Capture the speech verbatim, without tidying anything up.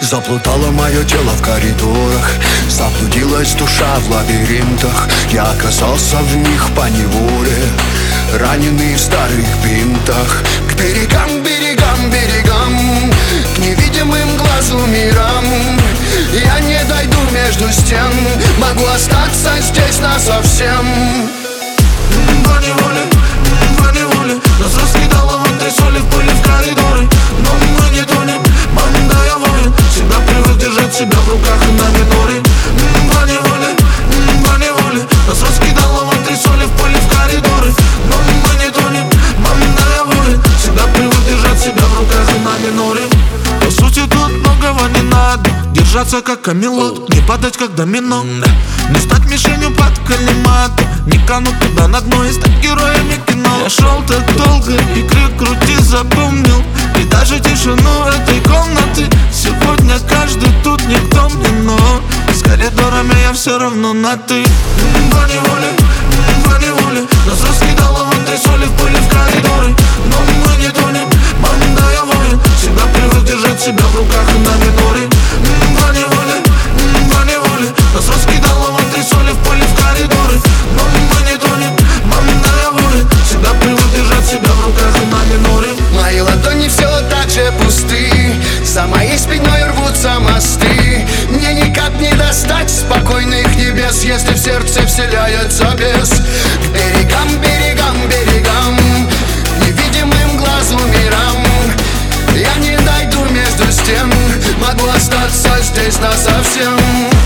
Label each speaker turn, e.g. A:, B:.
A: Заплутало мое тело в коридорах, заблудилась душа в лабиринтах. Я оказался в них поневоле, раненый в старых бинтах. К берегам, берегам, берегам, к невидимым глазу мирам. Я не дойду между стен, могу остаться здесь насовсем.
B: Поневоле, поневоле нас раскидало в антресоли, в пыли, в коридоры. Но мы не тонем, банда я воин, всегда привык держать себя в руках и на миноре. Поневоле, поневоле нас раскидало в антресоли, в пыли, в коридоры. Но мы не тонем, банда я воин, всегда привык держать себя в руках и на миноре. По сути тут многого не надо, держаться как камелот, не падать как домино, не стать мишенью под калиматом, не кануть туда на дно и стать героями кино. Я шел так долго и крик крути запомнил, и даже тишину этой комнаты. Сегодня каждый тут никто мне, но с коридорами я все равно на ты. Поневоле, поневоле нас раскидало в антресоли, в пыли, в коридоры. Но мы не тонем, банда я воин, всегда привык держать себя в руках и на миноре. Поневоле, поневоле нас раскидало в антресоли, в пыли, в коридоры. Но мы не тонем, банда я воин, всегда привык держать себя в руках и на миноре.
A: Мои ладони все так же пусты, за моей спиной рвутся мосты. Мне никак не достать спокойных небес, если в сердце вселяется бес. К берегам, берегам, берегам, невидимым глазу мирам. Я не дойду между стен, могу остаться здесь насовсем.